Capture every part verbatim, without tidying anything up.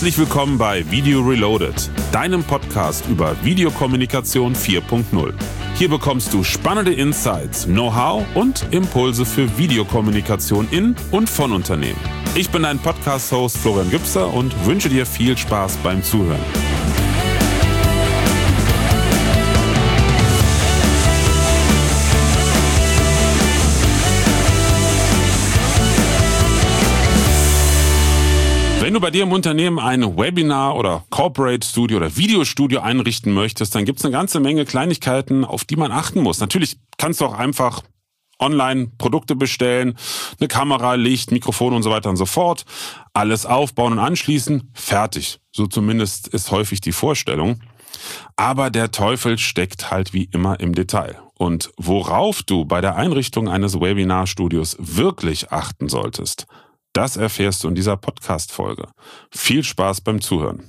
Herzlich willkommen bei Video Reloaded, deinem Podcast über Videokommunikation vier Punkt null. Hier bekommst du spannende Insights, Know-how und Impulse für Videokommunikation in und von Unternehmen. Ich bin dein Podcast-Host Florian Gübser und wünsche dir viel Spaß beim Zuhören. Wenn du bei dir im Unternehmen ein Webinar oder Corporate Studio oder Videostudio einrichten möchtest, dann gibt es eine ganze Menge Kleinigkeiten, auf die man achten muss. Natürlich kannst du auch einfach online Produkte bestellen, eine Kamera, Licht, Mikrofon und so weiter und so fort. Alles aufbauen und anschließen, fertig. So zumindest ist häufig die Vorstellung. Aber der Teufel steckt halt wie immer im Detail. Und worauf du bei der Einrichtung eines Webinarstudios wirklich achten solltest, das erfährst du in dieser Podcast-Folge. Viel Spaß beim Zuhören.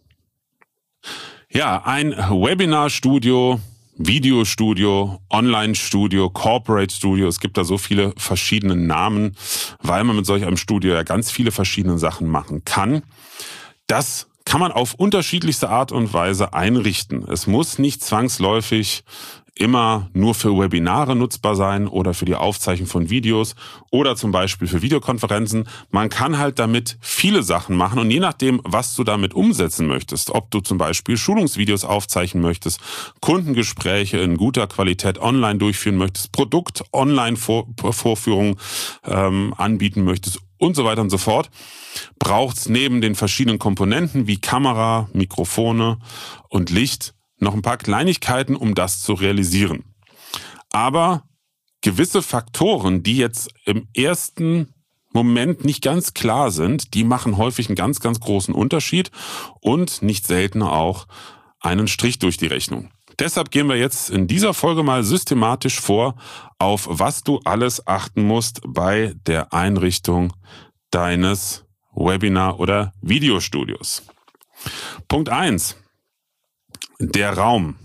Ja, ein Webinarstudio, Videostudio, Online-Studio, Corporate-Studio, es gibt da so viele verschiedene Namen, weil man mit solch einem Studio ja ganz viele verschiedene Sachen machen kann. Das kann man auf unterschiedlichste Art und Weise einrichten. Es muss nicht zwangsläufig immer nur für Webinare nutzbar sein oder für die Aufzeichnung von Videos oder zum Beispiel für Videokonferenzen. Man kann halt damit viele Sachen machen und je nachdem, was du damit umsetzen möchtest, ob du zum Beispiel Schulungsvideos aufzeichnen möchtest, Kundengespräche in guter Qualität online durchführen möchtest, Produkt-Online-Vorführungen ähm, anbieten möchtest und so weiter und so fort, braucht's neben den verschiedenen Komponenten wie Kamera, Mikrofone und Licht noch ein paar Kleinigkeiten, um das zu realisieren. Aber gewisse Faktoren, die jetzt im ersten Moment nicht ganz klar sind, die machen häufig einen ganz, ganz großen Unterschied und nicht selten auch einen Strich durch die Rechnung. Deshalb gehen wir jetzt in dieser Folge mal systematisch vor, auf was du alles achten musst bei der Einrichtung deines Webinar- oder Videostudios. Punkt eins. Der Raum.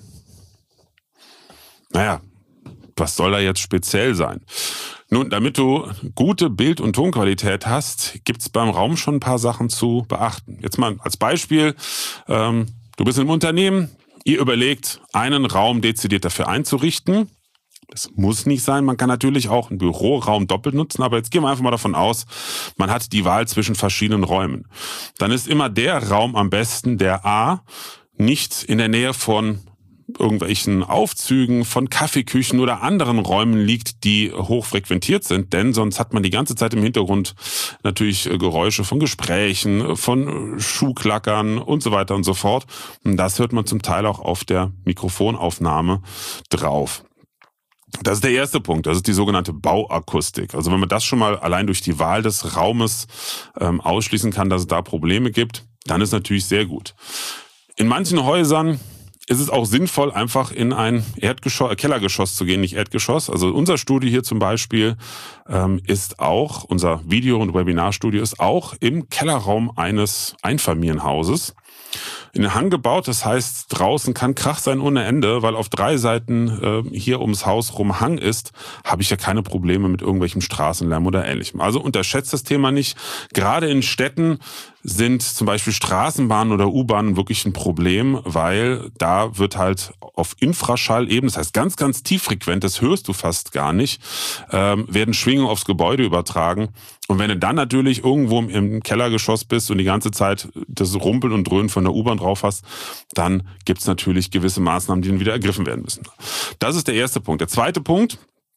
Naja, was soll da jetzt speziell sein? Nun, damit du gute Bild- und Tonqualität hast, gibt's beim Raum schon ein paar Sachen zu beachten. Jetzt mal als Beispiel, ähm, du bist im Unternehmen, ihr überlegt, einen Raum dezidiert dafür einzurichten. Das muss nicht sein, man kann natürlich auch einen Büroraum doppelt nutzen, aber jetzt gehen wir einfach mal davon aus, man hat die Wahl zwischen verschiedenen Räumen. Dann ist immer der Raum am besten, der A, nicht in der Nähe von irgendwelchen Aufzügen, von Kaffeeküchen oder anderen Räumen liegt, die hochfrequentiert sind, denn sonst hat man die ganze Zeit im Hintergrund natürlich Geräusche von Gesprächen, von Schuhklackern und so weiter und so fort. Und das hört man zum Teil auch auf der Mikrofonaufnahme drauf. Das ist der erste Punkt, das ist die sogenannte Bauakustik. Also wenn man das schon mal allein durch die Wahl des Raumes ähm, ausschließen kann, dass es da Probleme gibt, dann ist natürlich sehr gut. In manchen Häusern ist es auch sinnvoll, einfach in ein Erdgeschoss, Kellergeschoss zu gehen, nicht Erdgeschoss. Also unser Studio hier zum Beispiel ähm, ist auch, unser Video- und Webinarstudio ist auch im Kellerraum eines Einfamilienhauses in den Hang gebaut. Das heißt, draußen kann Krach sein ohne Ende, weil auf drei Seiten äh, hier ums Haus rum Hang ist, habe ich ja keine Probleme mit irgendwelchem Straßenlärm oder Ähnlichem. Also unterschätzt das Thema nicht. Gerade in Städten sind zum Beispiel Straßenbahnen oder U-Bahnen wirklich ein Problem, weil da wird halt auf Infraschallebene, das heißt ganz, ganz tieffrequent, das hörst du fast gar nicht, ähm, werden Schwingungen aufs Gebäude übertragen. Und wenn du dann natürlich irgendwo im Kellergeschoss bist und die ganze Zeit das Rumpeln und Dröhnen von der U-Bahn drauf hast, dann gibt's natürlich gewisse Maßnahmen, die dann wieder ergriffen werden müssen. Das ist der erste Punkt. Der zweite Punkt,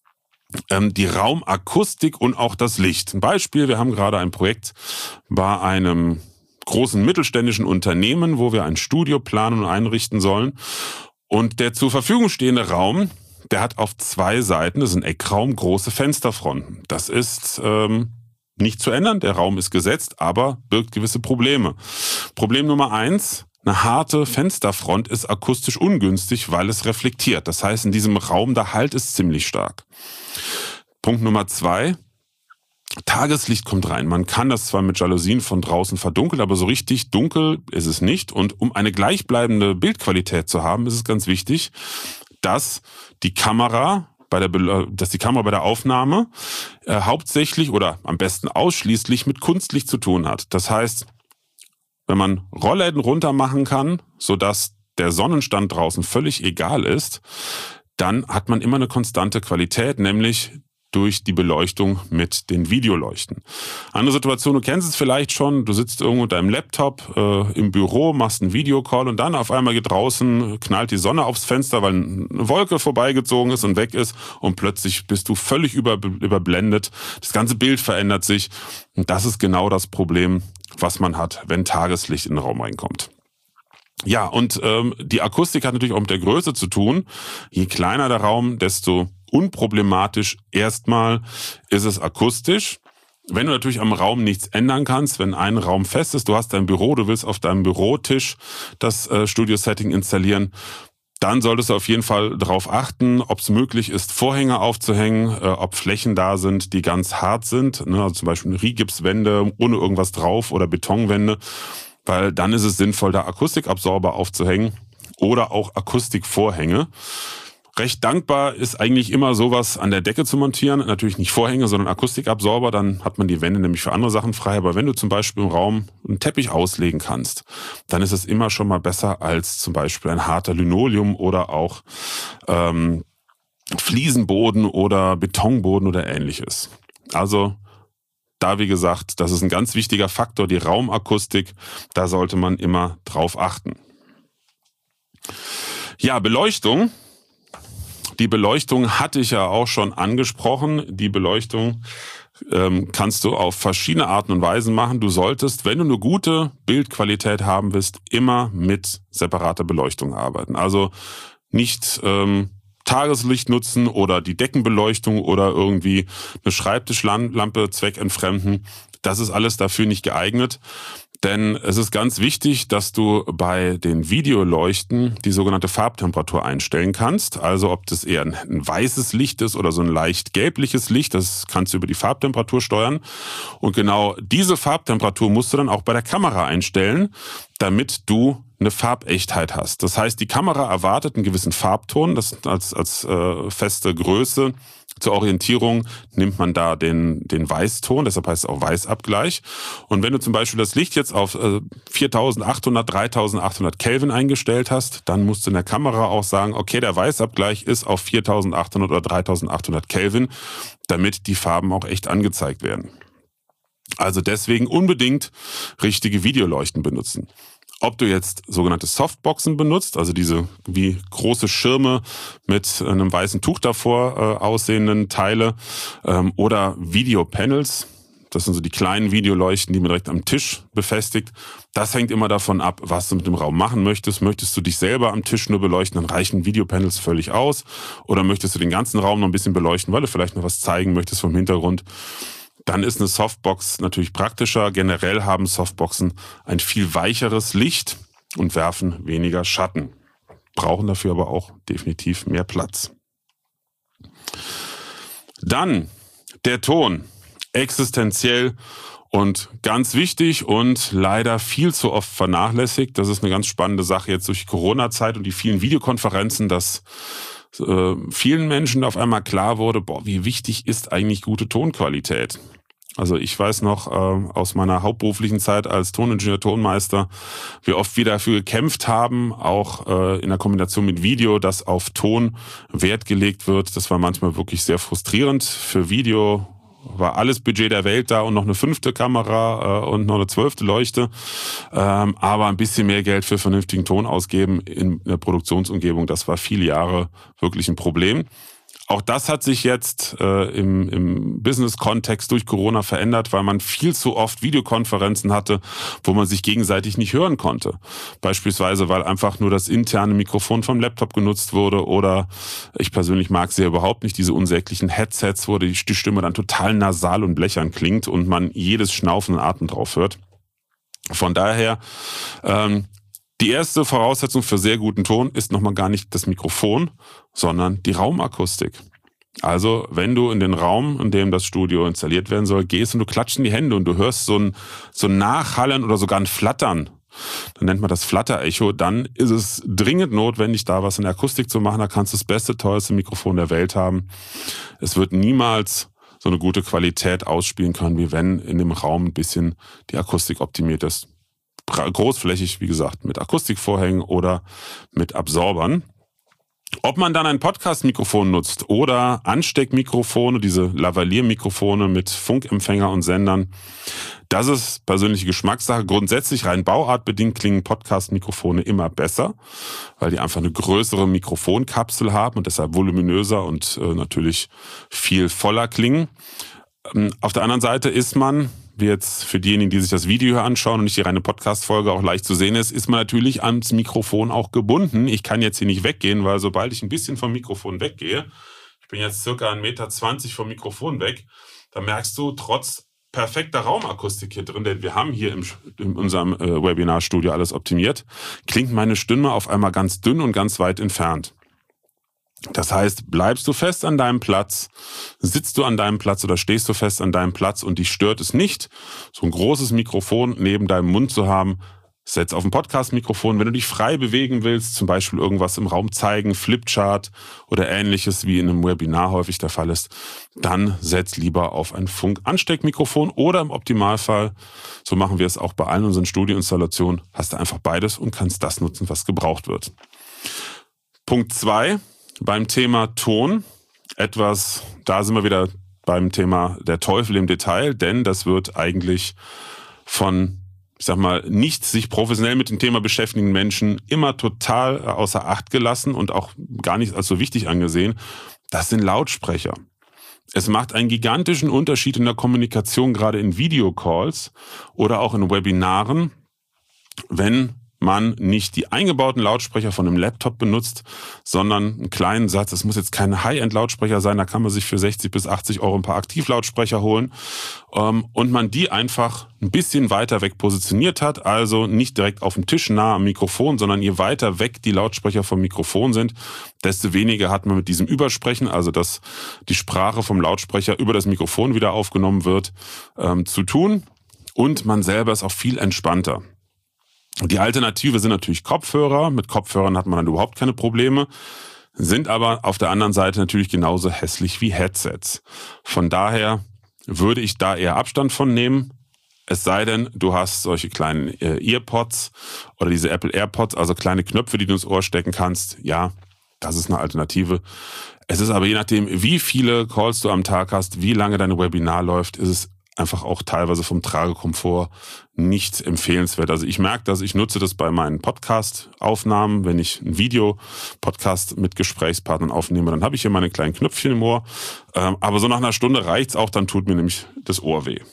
ähm, die Raumakustik und auch das Licht. Ein Beispiel, wir haben gerade ein Projekt bei einem großen mittelständischen Unternehmen, wo wir ein Studio planen und einrichten sollen. Und der zur Verfügung stehende Raum, der hat auf zwei Seiten, das ist ein Eckraum, große Fensterfronten. Das ist ähm, nicht zu ändern, der Raum ist gesetzt, aber birgt gewisse Probleme. Problem Nummer eins, eine harte Fensterfront ist akustisch ungünstig, weil es reflektiert. Das heißt, in diesem Raum, der Halt ist ziemlich stark. Punkt Nummer zwei, Tageslicht kommt rein. Man kann das zwar mit Jalousien von draußen verdunkeln, aber so richtig dunkel ist es nicht. Und um eine gleichbleibende Bildqualität zu haben, ist es ganz wichtig, dass die Kamera bei der, dass die Kamera bei der Aufnahme äh, hauptsächlich oder am besten ausschließlich mit Kunstlicht zu tun hat. Das heißt, wenn man Rollläden runter machen kann, sodass der Sonnenstand draußen völlig egal ist, dann hat man immer eine konstante Qualität, nämlich durch die Beleuchtung mit den Videoleuchten. Andere Situation, du kennst es vielleicht schon, du sitzt irgendwo mit deinem Laptop äh, im Büro, machst einen Videocall und dann auf einmal geht draußen, knallt die Sonne aufs Fenster, weil eine Wolke vorbeigezogen ist und weg ist und plötzlich bist du völlig über, überblendet. Das ganze Bild verändert sich und das ist genau das Problem, was man hat, wenn Tageslicht in den Raum reinkommt. Ja, und ähm, die Akustik hat natürlich auch mit der Größe zu tun. Je kleiner der Raum, desto unproblematisch erstmal ist es akustisch. Wenn du natürlich am Raum nichts ändern kannst, wenn ein Raum fest ist, du hast dein Büro, du willst auf deinem Bürotisch das äh, Studio-Setting installieren, dann solltest du auf jeden Fall darauf achten, ob es möglich ist, Vorhänge aufzuhängen, äh, ob Flächen da sind, die ganz hart sind, ne, also zum Beispiel Rigipswände ohne irgendwas drauf oder Betonwände, weil dann ist es sinnvoll, da Akustikabsorber aufzuhängen oder auch Akustikvorhänge. Recht dankbar ist eigentlich immer sowas an der Decke zu montieren. Natürlich nicht Vorhänge, sondern Akustikabsorber. Dann hat man die Wände nämlich für andere Sachen frei. Aber wenn du zum Beispiel im Raum einen Teppich auslegen kannst, dann ist es immer schon mal besser als zum Beispiel ein harter Linoleum oder auch ähm, Fliesenboden oder Betonboden oder ähnliches. Also da, wie gesagt, das ist ein ganz wichtiger Faktor, die Raumakustik. Da sollte man immer drauf achten. Ja, Beleuchtung. Die Beleuchtung hatte ich ja auch schon angesprochen. Die Beleuchtung ähm, kannst du auf verschiedene Arten und Weisen machen. Du solltest, wenn du eine gute Bildqualität haben willst, immer mit separater Beleuchtung arbeiten. Also nicht ähm, Tageslicht nutzen oder die Deckenbeleuchtung oder irgendwie eine Schreibtischlampe zweckentfremden. Das ist alles dafür nicht geeignet. Denn es ist ganz wichtig, dass du bei den Videoleuchten die sogenannte Farbtemperatur einstellen kannst. Also ob das eher ein, ein weißes Licht ist oder so ein leicht gelbliches Licht, das kannst du über die Farbtemperatur steuern. Und genau diese Farbtemperatur musst du dann auch bei der Kamera einstellen, damit du eine Farbechtheit hast. Das heißt, die Kamera erwartet einen gewissen Farbton, das als, als äh, feste Größe. Zur Orientierung nimmt man da den, den Weißton, deshalb heißt es auch Weißabgleich. Und wenn du zum Beispiel das Licht jetzt auf äh, viertausendachthundert, dreitausendachthundert Kelvin eingestellt hast, dann musst du in der Kamera auch sagen, okay, der Weißabgleich ist auf viertausendachthundert oder dreitausendachthundert Kelvin, damit die Farben auch echt angezeigt werden. Also deswegen unbedingt richtige Videoleuchten benutzen. Ob du jetzt sogenannte Softboxen benutzt, also diese wie große Schirme mit einem weißen Tuch davor äh, aussehenden Teile, ähm, oder Videopanels, das sind so die kleinen Videoleuchten, die man direkt am Tisch befestigt. Das hängt immer davon ab, was du mit dem Raum machen möchtest. Möchtest du dich selber am Tisch nur beleuchten, dann reichen Videopanels völlig aus. Oder möchtest du den ganzen Raum noch ein bisschen beleuchten, weil du vielleicht noch was zeigen möchtest vom Hintergrund. Dann ist eine Softbox natürlich praktischer. Generell haben Softboxen ein viel weicheres Licht und werfen weniger Schatten. Brauchen dafür aber auch definitiv mehr Platz. Dann der Ton. Existenziell und ganz wichtig und leider viel zu oft vernachlässigt. Das ist eine ganz spannende Sache jetzt durch die Corona-Zeit und die vielen Videokonferenzen, dass äh, vielen Menschen auf einmal klar wurde, boah, wie wichtig ist eigentlich gute Tonqualität. Also ich weiß noch äh, aus meiner hauptberuflichen Zeit als Toningenieur, Tonmeister, wie oft wir dafür gekämpft haben, auch äh, in der Kombination mit Video, dass auf Ton Wert gelegt wird. Das war manchmal wirklich sehr frustrierend. Für Video war alles Budget der Welt da und noch eine fünfte Kamera äh, und noch eine zwölfte Leuchte. Ähm, aber ein bisschen mehr Geld für vernünftigen Ton ausgeben in der Produktionsumgebung, das war viele Jahre wirklich ein Problem. Auch das hat sich jetzt äh, im, im Business-Kontext durch Corona verändert, weil man viel zu oft Videokonferenzen hatte, wo man sich gegenseitig nicht hören konnte. Beispielsweise, weil einfach nur das interne Mikrofon vom Laptop genutzt wurde oder ich persönlich mag sie ja überhaupt nicht, diese unsäglichen Headsets, wo die, die Stimme dann total nasal und blechern klingt und man jedes Schnaufen und Atmen drauf hört. Von daher, ähm, die erste Voraussetzung für sehr guten Ton ist nochmal gar nicht das Mikrofon, sondern die Raumakustik. Also wenn du in den Raum, in dem das Studio installiert werden soll, gehst und du klatscht in die Hände und du hörst so ein, so ein Nachhallen oder sogar ein Flattern, dann nennt man das Flatterecho, dann ist es dringend notwendig, da was in der Akustik zu machen. Da kannst du das beste, teuerste Mikrofon der Welt haben. Es wird niemals so eine gute Qualität ausspielen können, wie wenn in dem Raum ein bisschen die Akustik optimiert ist. großflächig, wie gesagt, mit Akustikvorhängen oder mit Absorbern. Ob man dann ein Podcast-Mikrofon nutzt oder Ansteckmikrofone, diese Lavalier-Mikrofone mit Funkempfänger und Sendern, das ist persönliche Geschmackssache. Grundsätzlich rein bauartbedingt klingen Podcast-Mikrofone immer besser, weil die einfach eine größere Mikrofonkapsel haben und deshalb voluminöser und äh, natürlich viel voller klingen. Ähm, auf der anderen Seite ist man, wie jetzt für diejenigen, die sich das Video anschauen und nicht die reine Podcast-Folge auch leicht zu sehen ist, ist man natürlich ans Mikrofon auch gebunden. Ich kann jetzt hier nicht weggehen, weil sobald ich ein bisschen vom Mikrofon weggehe, ich bin jetzt circa ein Meter zwanzig vom Mikrofon weg, da merkst du, trotz perfekter Raumakustik hier drin, denn wir haben hier im, in unserem äh, Webinarstudio alles optimiert, klingt meine Stimme auf einmal ganz dünn und ganz weit entfernt. Das heißt, bleibst du fest an deinem Platz, sitzt du an deinem Platz oder stehst du fest an deinem Platz und dich stört es nicht, so ein großes Mikrofon neben deinem Mund zu haben, setz auf ein Podcast-Mikrofon. Wenn du dich frei bewegen willst, zum Beispiel irgendwas im Raum zeigen, Flipchart oder ähnliches, wie in einem Webinar häufig der Fall ist, dann setz lieber auf ein Funk-Ansteckmikrofon oder im Optimalfall, so machen wir es auch bei allen unseren Studioinstallationen, hast du einfach beides und kannst das nutzen, was gebraucht wird. Punkt zwei. Beim Thema Ton, etwas, da sind wir wieder beim Thema der Teufel im Detail, denn das wird eigentlich von, ich sag mal, nicht sich professionell mit dem Thema beschäftigenden Menschen immer total außer Acht gelassen und auch gar nicht als so wichtig angesehen. Das sind Lautsprecher. Es macht einen gigantischen Unterschied in der Kommunikation, gerade in Videocalls oder auch in Webinaren, wenn man nicht die eingebauten Lautsprecher von einem Laptop benutzt, sondern einen kleinen Satz. Es muss jetzt kein High-End-Lautsprecher sein, da kann man sich für sechzig bis achtzig Euro ein paar Aktivlautsprecher holen und man die einfach ein bisschen weiter weg positioniert hat, also nicht direkt auf dem Tisch nah am Mikrofon, sondern je weiter weg die Lautsprecher vom Mikrofon sind, desto weniger hat man mit diesem Übersprechen, also dass die Sprache vom Lautsprecher über das Mikrofon wieder aufgenommen wird, ähm, zu tun und man selber ist auch viel entspannter. Die Alternative sind natürlich Kopfhörer. Mit Kopfhörern hat man dann überhaupt keine Probleme, sind aber auf der anderen Seite natürlich genauso hässlich wie Headsets. Von daher würde ich da eher Abstand von nehmen. Es sei denn, du hast solche kleinen äh, Earpods oder diese Apple AirPods, also kleine Knöpfe, die du ins Ohr stecken kannst. Ja, das ist eine Alternative. Es ist aber je nachdem, wie viele Calls du am Tag hast, wie lange dein Webinar läuft, ist es einfach auch teilweise vom Tragekomfort nicht empfehlenswert. Also ich merke das, ich nutze das bei meinen Podcast-Aufnahmen, wenn ich ein Video-Podcast mit Gesprächspartnern aufnehme, dann habe ich hier meine kleinen Knöpfchen im Ohr. Aber so nach einer Stunde reicht's auch, dann tut mir nämlich das Ohr weh.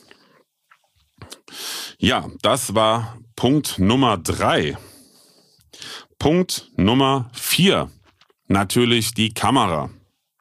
Ja, das war Punkt Nummer drei. Punkt Nummer vier. Natürlich die Kamera.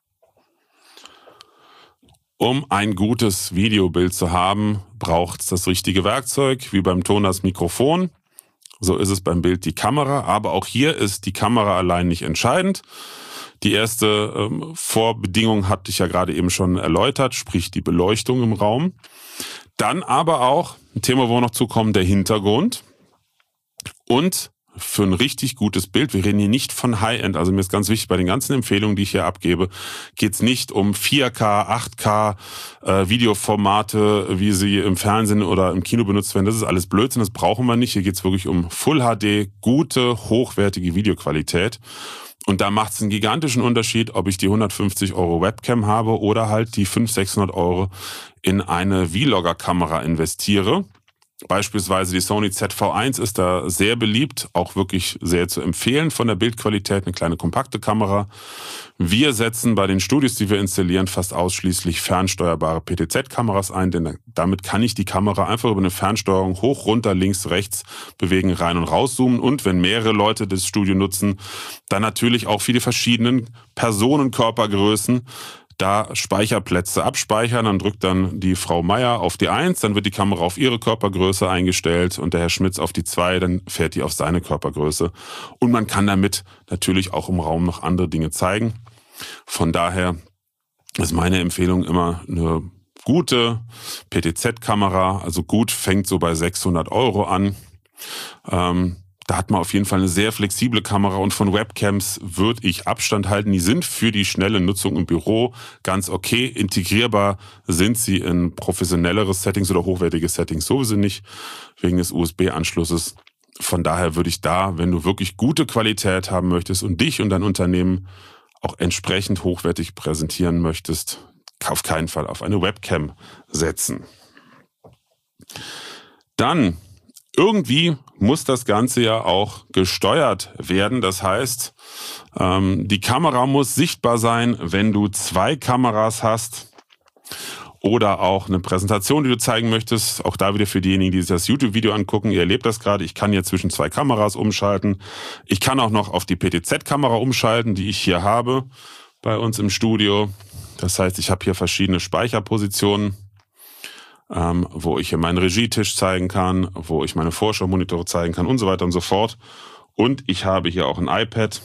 Um ein gutes Videobild zu haben, braucht es das richtige Werkzeug, wie beim Ton das Mikrofon. So ist es beim Bild die Kamera, aber auch hier ist die Kamera allein nicht entscheidend. Die erste ähm, Vorbedingung hatte ich ja gerade eben schon erläutert, sprich die Beleuchtung im Raum. Dann aber auch, ein Thema, wo wir noch zukommen, der Hintergrund. Und für ein richtig gutes Bild, wir reden hier nicht von High-End, also mir ist ganz wichtig, bei den ganzen Empfehlungen, die ich hier abgebe, geht es nicht um vier K, acht K äh, Videoformate, wie sie im Fernsehen oder im Kino benutzt werden. Das ist alles Blödsinn, das brauchen wir nicht. Hier geht es wirklich um Full H D, gute, hochwertige Videoqualität. Und da macht es einen gigantischen Unterschied, ob ich die hundertfünfzig Euro Webcam habe oder halt die fünfhundert, sechshundert Euro in eine Vlogger-Kamera investiere. Beispielsweise die Sony Z V eins ist da sehr beliebt, auch wirklich sehr zu empfehlen von der Bildqualität, eine kleine kompakte Kamera. Wir setzen bei den Studios, die wir installieren, fast ausschließlich fernsteuerbare P T Z-Kameras ein, denn damit kann ich die Kamera einfach über eine Fernsteuerung hoch, runter, links, rechts bewegen, rein und rauszoomen und wenn mehrere Leute das Studio nutzen, dann natürlich auch für die verschiedenen Personenkörpergrößen da Speicherplätze abspeichern, dann drückt dann die Frau Meier auf die eins, dann wird die Kamera auf ihre Körpergröße eingestellt und der Herr Schmitz auf die zwei, dann fährt die auf seine Körpergröße. Und man kann damit natürlich auch im Raum noch andere Dinge zeigen. Von daher ist meine Empfehlung immer eine gute P T Z-Kamera, also gut fängt so bei sechshundert Euro an. Ähm, Da hat man auf jeden Fall eine sehr flexible Kamera und von Webcams würde ich Abstand halten. Die sind für die schnelle Nutzung im Büro ganz okay. Integrierbar sind sie in professionellere Settings oder hochwertige Settings sowieso nicht, wegen des U S B-Anschlusses. Von daher würde ich da, wenn du wirklich gute Qualität haben möchtest und dich und dein Unternehmen auch entsprechend hochwertig präsentieren möchtest, auf keinen Fall auf eine Webcam setzen. Dann, irgendwie muss das Ganze ja auch gesteuert werden. Das heißt, ähm, die Kamera muss sichtbar sein, wenn du zwei Kameras hast oder auch eine Präsentation, die du zeigen möchtest. Auch da wieder für diejenigen, die sich das YouTube-Video angucken, ihr erlebt das gerade. Ich kann hier zwischen zwei Kameras umschalten. Ich kann auch noch auf die P T Z-Kamera umschalten, die ich hier habe bei uns im Studio. Das heißt, ich habe hier verschiedene Speicherpositionen, ähm, wo ich hier meinen Regietisch zeigen kann, wo ich meine Vorschau-Monitore zeigen kann und so weiter und so fort. Und ich habe hier auch ein iPad,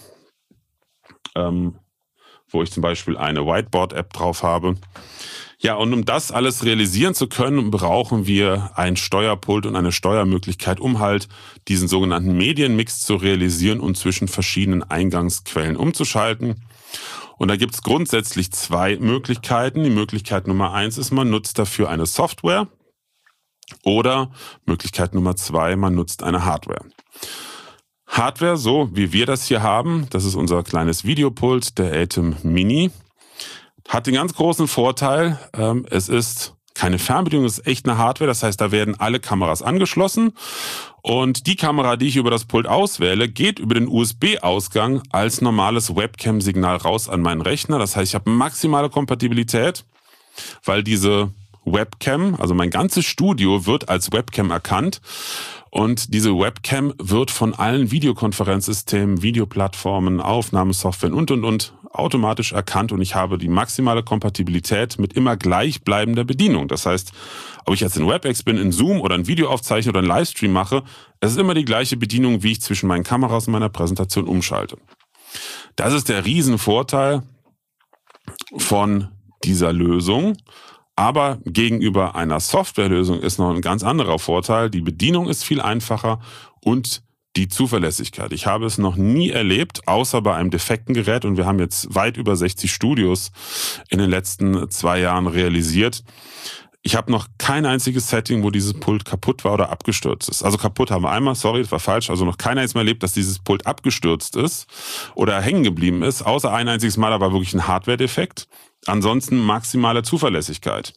ähm, wo ich zum Beispiel eine Whiteboard-App drauf habe. Ja, und um das alles realisieren zu können, brauchen wir ein Steuerpult und eine Steuermöglichkeit, um halt diesen sogenannten Medienmix zu realisieren und zwischen verschiedenen Eingangsquellen umzuschalten. Und da gibt's grundsätzlich zwei Möglichkeiten. Die Möglichkeit Nummer eins ist, man nutzt dafür eine Software, oder Möglichkeit Nummer zwei, man nutzt eine Hardware. Hardware, so wie wir das hier haben, das ist unser kleines Videopult, der ATEM Mini, hat den ganz großen Vorteil, ähm, es ist keine Fernbedienung, es ist echt eine Hardware, das heißt, da werden alle Kameras angeschlossen und die Kamera, die ich über das Pult auswähle, geht über den U S B-Ausgang als normales Webcam-Signal raus an meinen Rechner. Das heißt, ich habe maximale Kompatibilität, weil diese Webcam, also mein ganzes Studio wird als Webcam erkannt und diese Webcam wird von allen Videokonferenzsystemen, Videoplattformen, Aufnahmesoftware und und und automatisch erkannt und ich habe die maximale Kompatibilität mit immer gleichbleibender Bedienung. Das heißt, ob ich jetzt in WebEx bin, in Zoom oder ein Video aufzeichne oder einen Livestream mache, es ist immer die gleiche Bedienung, wie ich zwischen meinen Kameras und meiner Präsentation umschalte. Das ist der Riesenvorteil von dieser Lösung. Aber gegenüber einer Softwarelösung ist noch ein ganz anderer Vorteil. Die Bedienung ist viel einfacher und die Zuverlässigkeit. Ich habe es noch nie erlebt, außer bei einem defekten Gerät. Und wir haben jetzt weit über sechzig Studios in den letzten zwei Jahren realisiert. Ich habe noch kein einziges Setting, wo dieses Pult kaputt war oder abgestürzt ist. Also kaputt haben wir einmal, sorry, das war falsch. Also noch keiner jetzt mehr erlebt, dass dieses Pult abgestürzt ist oder hängen geblieben ist. Außer ein einziges Mal, da war wirklich ein Hardware-Defekt. Ansonsten maximale Zuverlässigkeit.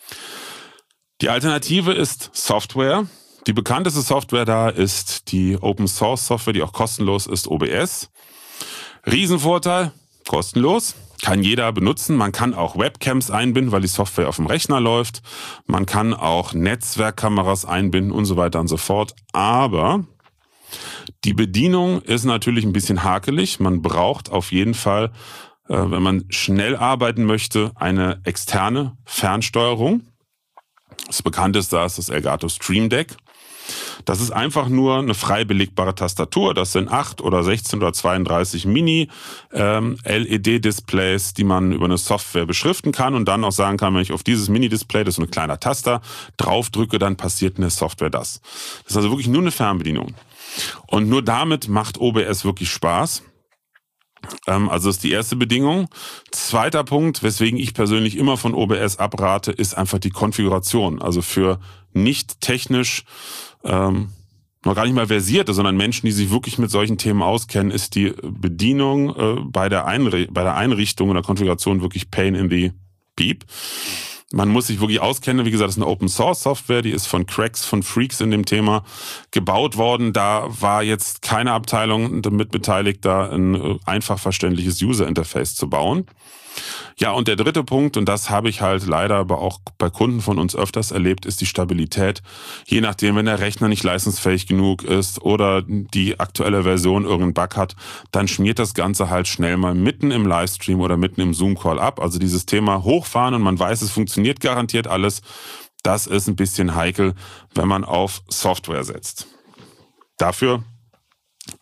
Die Alternative ist Software. Die bekannteste Software da ist die Open Source Software, die auch kostenlos ist, O B S. Riesenvorteil, kostenlos, kann jeder benutzen. Man kann auch Webcams einbinden, weil die Software auf dem Rechner läuft. Man kann auch Netzwerkkameras einbinden und so weiter und so fort. Aber die Bedienung ist natürlich ein bisschen hakelig. Man braucht auf jeden Fall, wenn man schnell arbeiten möchte, eine externe Fernsteuerung. Das bekannteste ist das Elgato Stream Deck. Das ist einfach nur eine frei belegbare Tastatur. Das sind acht oder sechzehn oder zweiunddreißig Mini-L E D-Displays, die man über eine Software beschriften kann und dann auch sagen kann, wenn ich auf dieses Mini-Display, das ist so ein kleiner Taster, draufdrücke, dann passiert in der Software das. Das ist also wirklich nur eine Fernbedienung. Und nur damit macht O B S wirklich Spaß. Also das ist die erste Bedingung. Zweiter Punkt, weswegen ich persönlich immer von O B S abrate, ist einfach die Konfiguration. Also für nicht technisch, ähm, noch gar nicht mal versierte, sondern Menschen, die sich wirklich mit solchen Themen auskennen, ist die Bedienung äh, bei der Einri- bei der Einrichtung und der Konfiguration wirklich Pain in the Peep. Man muss sich wirklich auskennen. Wie gesagt, das ist eine Open-Source-Software, die ist von Cracks, von Freaks in dem Thema gebaut worden. Da war jetzt keine Abteilung damit beteiligt, da ein einfach verständliches User-Interface zu bauen. Ja, und der dritte Punkt, und das habe ich halt leider aber auch bei Kunden von uns öfters erlebt, ist die Stabilität. Je nachdem, wenn der Rechner nicht leistungsfähig genug ist oder die aktuelle Version irgendeinen Bug hat, dann schmiert das Ganze halt schnell mal mitten im Livestream oder mitten im Zoom-Call ab. Also dieses Thema hochfahren und man weiß, es funktioniert garantiert alles, das ist ein bisschen heikel, wenn man auf Software setzt. Dafür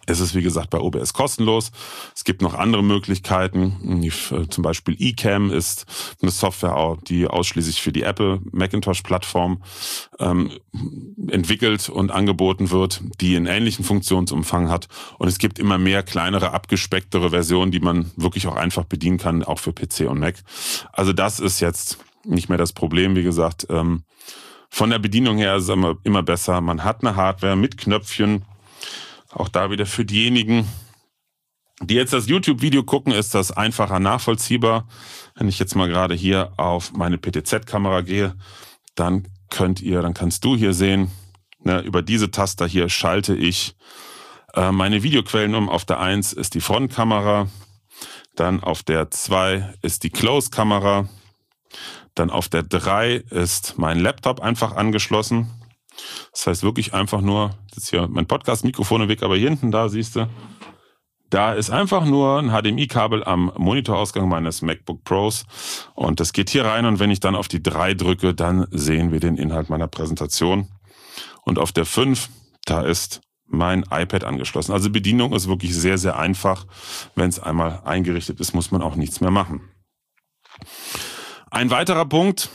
Es ist, wie gesagt, bei O B S kostenlos. Es gibt noch andere Möglichkeiten. Zum Beispiel eCam ist eine Software, die ausschließlich für die Apple Macintosh-Plattform ähm, entwickelt und angeboten wird, die einen ähnlichen Funktionsumfang hat. Und es gibt immer mehr kleinere, abgespecktere Versionen, die man wirklich auch einfach bedienen kann, auch für P C und Mac. Also das ist jetzt nicht mehr das Problem, wie gesagt. Ähm, von der Bedienung her ist es immer, immer besser. Man hat eine Hardware mit Knöpfchen. Auch da wieder für diejenigen, die jetzt das YouTube-Video gucken, ist das einfacher nachvollziehbar. Wenn ich jetzt mal gerade hier auf meine P T Z-Kamera gehe, dann könnt ihr, dann kannst du hier sehen, ne, über diese Taster hier schalte ich äh, meine Videoquellen um. Auf der eins ist die Frontkamera, dann auf der zwei ist die Close-Kamera, dann auf der drei ist mein Laptop einfach angeschlossen. Das heißt wirklich einfach nur, das ist hier mein Podcast-Mikrofon weg, aber hier hinten, da siehst du, da ist einfach nur ein H D M I-Kabel am Monitorausgang meines MacBook Pros und das geht hier rein und wenn ich dann auf die drei drücke, dann sehen wir den Inhalt meiner Präsentation. Und auf der fünf, da ist mein iPad angeschlossen. Also Bedienung ist wirklich sehr, sehr einfach. Wenn es einmal eingerichtet ist, muss man auch nichts mehr machen. Ein weiterer Punkt,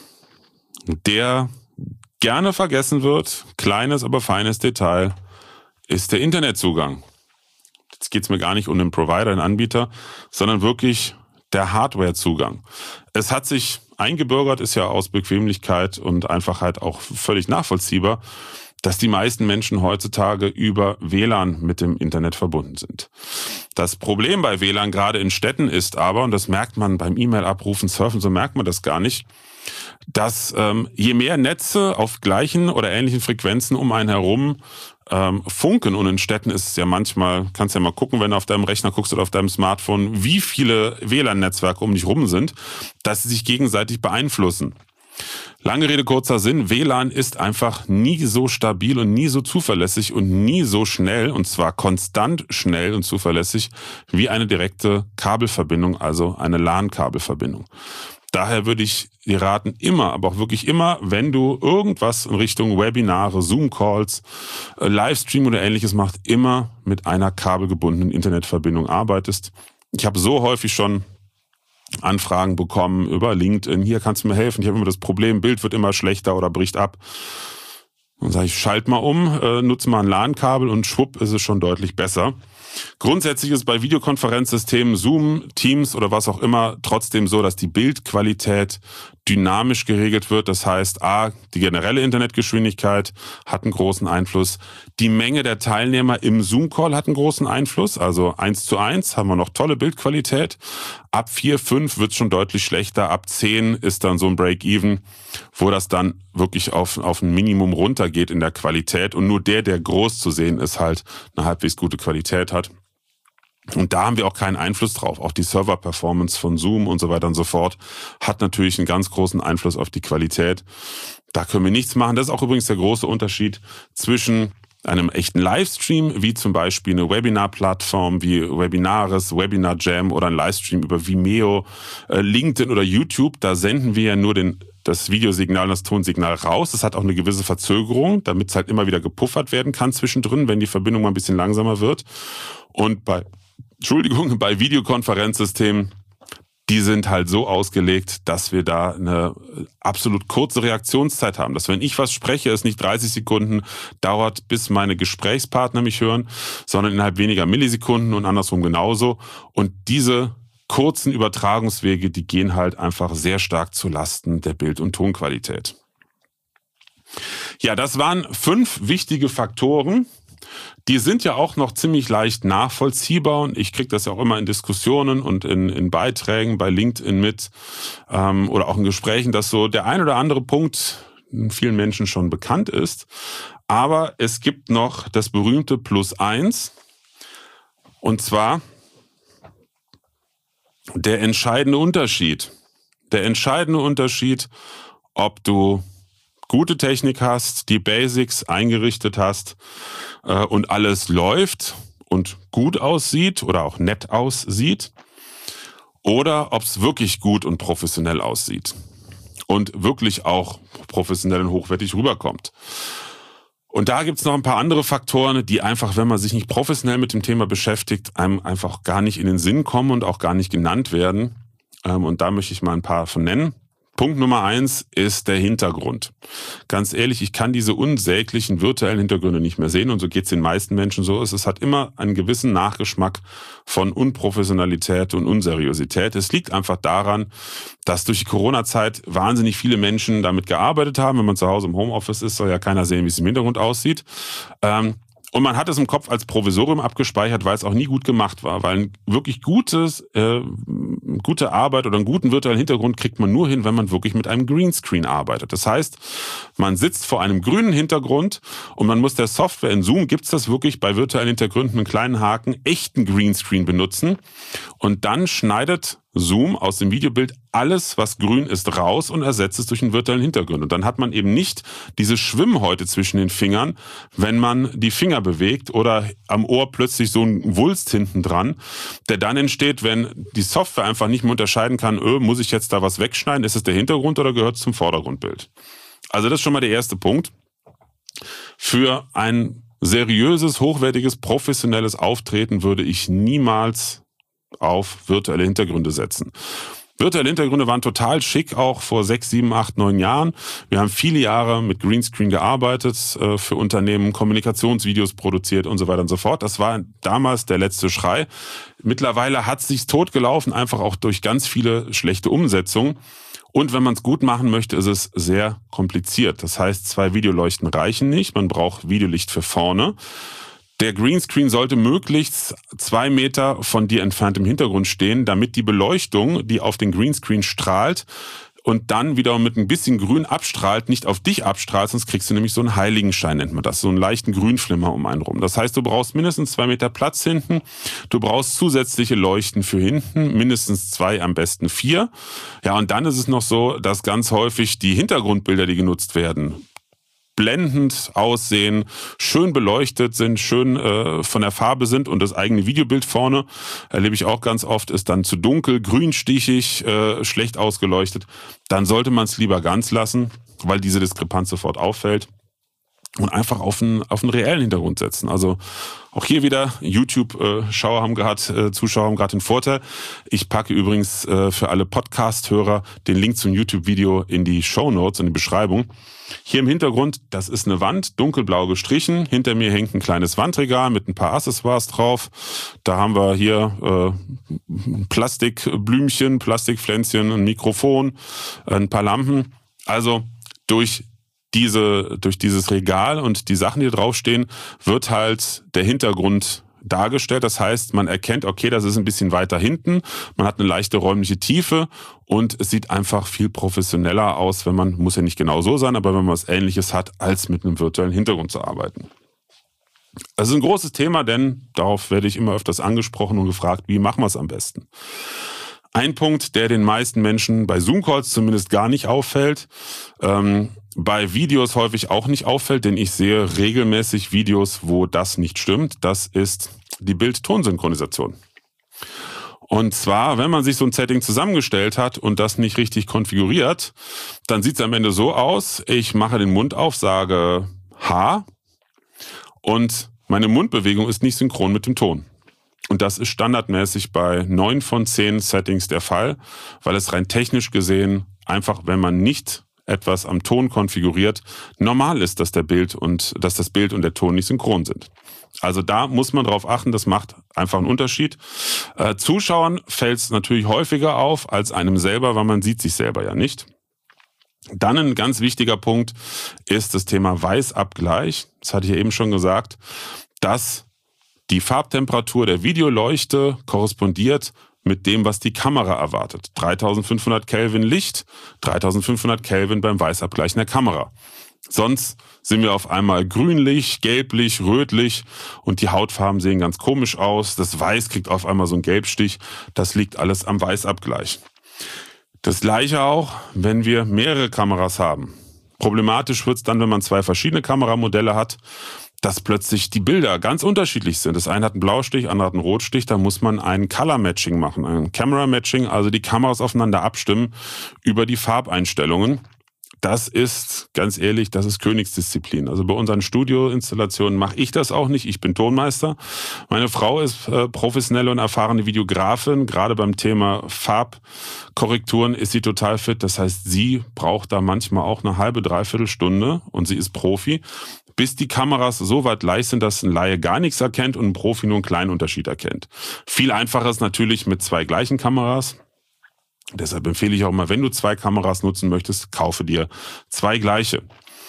der gerne vergessen wird, kleines, aber feines Detail, ist der Internetzugang. Jetzt geht es mir gar nicht um den Provider, den Anbieter, sondern wirklich der Hardwarezugang. Es hat sich eingebürgert, ist ja aus Bequemlichkeit und Einfachheit auch völlig nachvollziehbar, dass die meisten Menschen heutzutage über W L A N mit dem Internet verbunden sind. Das Problem bei W L A N gerade in Städten ist aber, und das merkt man beim E-Mail-Abrufen, Surfen, so merkt man das gar nicht, dass ähm, je mehr Netze auf gleichen oder ähnlichen Frequenzen um einen herum ähm, funken, und in Städten ist es ja manchmal, kannst ja mal gucken, wenn du auf deinem Rechner guckst oder auf deinem Smartphone, wie viele W L A N-Netzwerke um dich rum sind, dass sie sich gegenseitig beeinflussen. Lange Rede, kurzer Sinn, W L A N ist einfach nie so stabil und nie so zuverlässig und nie so schnell, und zwar konstant schnell und zuverlässig, wie eine direkte Kabelverbindung, also eine LAN-Kabelverbindung. Daher würde ich dir raten, immer, aber auch wirklich immer, wenn du irgendwas in Richtung Webinare, Zoom-Calls, Livestream oder ähnliches machst, immer mit einer kabelgebundenen Internetverbindung arbeitest. Ich habe so häufig schon Anfragen bekommen über LinkedIn, hier kannst du mir helfen, ich habe immer das Problem, Bild wird immer schlechter oder bricht ab. Dann sage ich, schalt mal um, äh, nutze mal ein LAN-Kabel und schwupp ist es schon deutlich besser. Grundsätzlich ist bei Videokonferenzsystemen, Zoom, Teams oder was auch immer trotzdem so, dass die Bildqualität dynamisch geregelt wird. Das heißt, a, die generelle Internetgeschwindigkeit hat einen großen Einfluss. Die Menge der Teilnehmer im Zoom-Call hat einen großen Einfluss. Also eins zu eins haben wir noch tolle Bildqualität. Ab vier, fünf wird es schon deutlich schlechter. Ab zehn ist dann so ein Break-Even, wo das dann wirklich auf, auf ein Minimum runtergeht in der Qualität. Und nur der, der groß zu sehen ist, halt eine halbwegs gute Qualität hat. Und da haben wir auch keinen Einfluss drauf. Auch die Server-Performance von Zoom und so weiter und so fort hat natürlich einen ganz großen Einfluss auf die Qualität. Da können wir nichts machen. Das ist auch übrigens der große Unterschied zwischen einem echten Livestream, wie zum Beispiel eine Webinar-Plattform wie Webinaris, Webinar Jam oder ein Livestream über Vimeo, LinkedIn oder YouTube. Da senden wir ja nur den das Videosignal und das Tonsignal raus. Das hat auch eine gewisse Verzögerung, damit es halt immer wieder gepuffert werden kann zwischendrin, wenn die Verbindung mal ein bisschen langsamer wird. Und bei Entschuldigung, bei Videokonferenzsystemen, die sind halt so ausgelegt, dass wir da eine absolut kurze Reaktionszeit haben. Dass wenn ich was spreche, es nicht dreißig Sekunden dauert, bis meine Gesprächspartner mich hören, sondern innerhalb weniger Millisekunden und andersrum genauso. Und diese kurzen Übertragungswege, die gehen halt einfach sehr stark zu Lasten der Bild- und Tonqualität. Ja, das waren fünf wichtige Faktoren. Die sind ja auch noch ziemlich leicht nachvollziehbar und ich kriege das ja auch immer in Diskussionen und in, in Beiträgen bei LinkedIn mit ähm, oder auch in Gesprächen, dass so der ein oder andere Punkt vielen Menschen schon bekannt ist. Aber es gibt noch das berühmte Plus eins, und zwar der entscheidende Unterschied. Der entscheidende Unterschied, ob du gute Technik hast, die Basics eingerichtet hast äh, und alles läuft und gut aussieht oder auch nett aussieht, oder ob es wirklich gut und professionell aussieht und wirklich auch professionell und hochwertig rüberkommt. Und da gibt's noch ein paar andere Faktoren, die einfach, wenn man sich nicht professionell mit dem Thema beschäftigt, einem einfach gar nicht in den Sinn kommen und auch gar nicht genannt werden. Und da möchte ich mal ein paar von nennen. Punkt Nummer eins ist der Hintergrund. Ganz ehrlich, ich kann diese unsäglichen virtuellen Hintergründe nicht mehr sehen und so geht's den meisten Menschen so. Es hat immer einen gewissen Nachgeschmack von Unprofessionalität und Unseriosität. Es liegt einfach daran, dass durch die Corona-Zeit wahnsinnig viele Menschen damit gearbeitet haben. Wenn man zu Hause im Homeoffice ist, soll ja keiner sehen, wie es im Hintergrund aussieht. Ähm, Und man hat es im Kopf als Provisorium abgespeichert, weil es auch nie gut gemacht war. Weil ein wirklich gutes, äh, gute Arbeit oder einen guten virtuellen Hintergrund kriegt man nur hin, wenn man wirklich mit einem Greenscreen arbeitet. Das heißt, man sitzt vor einem grünen Hintergrund und man muss der Software, in Zoom gibt's das wirklich bei virtuellen Hintergründen, einen kleinen Haken, echten Greenscreen benutzen. Und dann schneidet Zoom aus dem Videobild alles, was grün ist, raus und ersetzt es durch einen virtuellen Hintergrund. Und dann hat man eben nicht diese Schwimmhäute zwischen den Fingern, wenn man die Finger bewegt oder am Ohr plötzlich so ein Wulst hinten dran, der dann entsteht, wenn die Software einfach nicht mehr unterscheiden kann, öh, muss ich jetzt da was wegschneiden, ist es der Hintergrund oder gehört es zum Vordergrundbild? Also das ist schon mal der erste Punkt. Für ein seriöses, hochwertiges, professionelles Auftreten würde ich niemals auf virtuelle Hintergründe setzen. Virtuelle Hintergründe waren total schick, auch vor sechs, sieben, acht, neun Jahren. Wir haben viele Jahre mit Greenscreen gearbeitet, äh, für Unternehmen Kommunikationsvideos produziert und so weiter und so fort. Das war damals der letzte Schrei. Mittlerweile hat es sich totgelaufen, einfach auch durch ganz viele schlechte Umsetzungen. Und wenn man es gut machen möchte, ist es sehr kompliziert. Das heißt, zwei Videoleuchten reichen nicht. Man braucht Videolicht für vorne. Der Greenscreen sollte möglichst zwei Meter von dir entfernt im Hintergrund stehen, damit die Beleuchtung, die auf den Greenscreen strahlt und dann wieder mit ein bisschen Grün abstrahlt, nicht auf dich abstrahlt, sonst kriegst du nämlich so einen Heiligenschein, nennt man das, so einen leichten Grünflimmer um einen rum. Das heißt, du brauchst mindestens zwei Meter Platz hinten, du brauchst zusätzliche Leuchten für hinten, mindestens zwei, am besten vier. Ja, und dann ist es noch so, dass ganz häufig die Hintergrundbilder, die genutzt werden, blendend aussehen, schön beleuchtet sind, schön äh, von der Farbe sind und das eigene Videobild vorne, erlebe ich auch ganz oft, ist dann zu dunkel, grünstichig, äh, schlecht ausgeleuchtet. Dann sollte man es lieber ganz lassen, weil diese Diskrepanz sofort auffällt. Und einfach auf einen, auf einen reellen Hintergrund setzen. Also auch hier wieder, YouTube-Schauer haben gerade, äh, Zuschauer haben gerade den Vorteil. Ich packe übrigens äh, für alle Podcast-Hörer den Link zum YouTube-Video in die Shownotes, in die Beschreibung. Hier im Hintergrund, das ist eine Wand, dunkelblau gestrichen. Hinter mir hängt ein kleines Wandregal mit ein paar Accessoires drauf. Da haben wir hier äh, Plastikblümchen, Plastikpflänzchen, ein Mikrofon, ein paar Lampen. Also durch diese, durch dieses Regal und die Sachen, die draufstehen, wird halt der Hintergrund dargestellt. Das heißt, man erkennt, okay, das ist ein bisschen weiter hinten, man hat eine leichte räumliche Tiefe und es sieht einfach viel professioneller aus, wenn man, muss ja nicht genau so sein, aber wenn man was Ähnliches hat, als mit einem virtuellen Hintergrund zu arbeiten. Das ist ein großes Thema, denn darauf werde ich immer öfters angesprochen und gefragt, wie machen wir es am besten? Ein Punkt, der den meisten Menschen bei Zoom-Calls zumindest gar nicht auffällt, ähm, bei Videos häufig auch nicht auffällt, denn ich sehe regelmäßig Videos, wo das nicht stimmt. Das ist die Bild-Ton-Synchronisation. Und zwar, wenn man sich so ein Setting zusammengestellt hat und das nicht richtig konfiguriert, dann sieht es am Ende so aus, ich mache den Mund auf, sage H und meine Mundbewegung ist nicht synchron mit dem Ton. Und das ist standardmäßig bei neun von zehn Settings der Fall, weil es rein technisch gesehen einfach, wenn man nicht etwas am Ton konfiguriert, normal ist, dass der Bild und dass das Bild und der Ton nicht synchron sind. Also da muss man drauf achten, das macht einfach einen Unterschied. Äh, Zuschauern fällt es natürlich häufiger auf als einem selber, weil man sieht sich selber ja nicht. Dann ein ganz wichtiger Punkt ist das Thema Weißabgleich. Das hatte ich ja eben schon gesagt, dass die Farbtemperatur der Videoleuchte korrespondiert mit dem, was die Kamera erwartet. dreitausendfünfhundert Kelvin Licht, dreitausendfünfhundert Kelvin beim Weißabgleich in der Kamera. Sonst sind wir auf einmal grünlich, gelblich, rötlich und die Hautfarben sehen ganz komisch aus. Das Weiß kriegt auf einmal so einen Gelbstich. Das liegt alles am Weißabgleich. Das Gleiche auch, wenn wir mehrere Kameras haben. Problematisch wird es dann, wenn man zwei verschiedene Kameramodelle hat, dass plötzlich die Bilder ganz unterschiedlich sind. Das eine hat einen Blaustich, andere hat einen Rotstich. Da muss man ein Color Matching machen, ein Camera Matching, also die Kameras aufeinander abstimmen über die Farbeinstellungen. das ist, ganz ehrlich, das ist Königsdisziplin. Also bei unseren Studioinstallationen mache ich das auch nicht. Ich bin Tonmeister. Meine Frau ist äh, professionelle und erfahrene Videografin. Gerade beim Thema Farbkorrekturen ist sie total fit. Das heißt, sie braucht da manchmal auch eine halbe, dreiviertel Stunde und sie ist Profi, bis die Kameras so weit leicht sind, dass ein Laie gar nichts erkennt und ein Profi nur einen kleinen Unterschied erkennt. Viel einfacher ist natürlich mit zwei gleichen Kameras. Deshalb empfehle ich auch mal, wenn du zwei Kameras nutzen möchtest, kaufe dir zwei gleiche.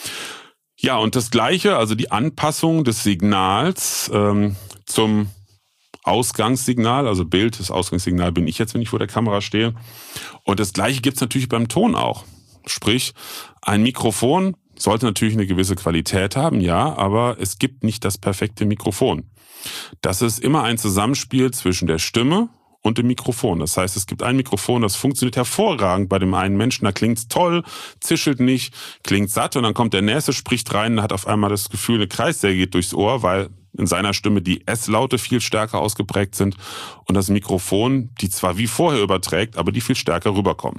Ja, und das Gleiche, also die Anpassung des Signals ähm, zum Ausgangssignal, also Bild, das Ausgangssignal bin ich jetzt, wenn ich vor der Kamera stehe. Und das Gleiche gibt's natürlich beim Ton auch. Sprich, ein Mikrofon sollte natürlich eine gewisse Qualität haben, ja, aber es gibt nicht das perfekte Mikrofon. Das ist immer ein Zusammenspiel zwischen der Stimme und dem Mikrofon. Das heißt, es gibt ein Mikrofon, das funktioniert hervorragend bei dem einen Menschen, da klingt's toll, zischelt nicht, klingt satt und dann kommt der Nächste, spricht rein und hat auf einmal das Gefühl, eine Kreissäge geht durchs Ohr, weil in seiner Stimme die S-Laute viel stärker ausgeprägt sind und das Mikrofon, die zwar wie vorher überträgt, aber die viel stärker rüberkommen.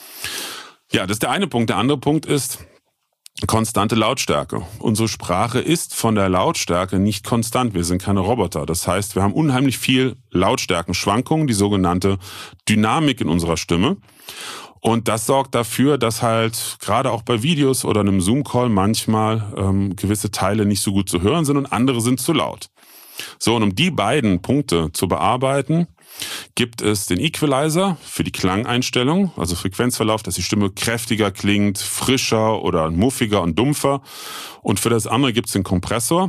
Ja, das ist der eine Punkt. Der andere Punkt ist konstante Lautstärke. Unsere Sprache ist von der Lautstärke nicht konstant. Wir sind keine Roboter. Das heißt, wir haben unheimlich viel Lautstärkenschwankungen, die sogenannte Dynamik in unserer Stimme. Und das sorgt dafür, dass halt gerade auch bei Videos oder einem Zoom-Call manchmal ähm, gewisse Teile nicht so gut zu hören sind und andere sind zu laut. So, und um die beiden Punkte zu bearbeiten, gibt es den Equalizer für die Klangeinstellung, also Frequenzverlauf, dass die Stimme kräftiger klingt, frischer oder muffiger und dumpfer. Und für das andere gibt es den Kompressor,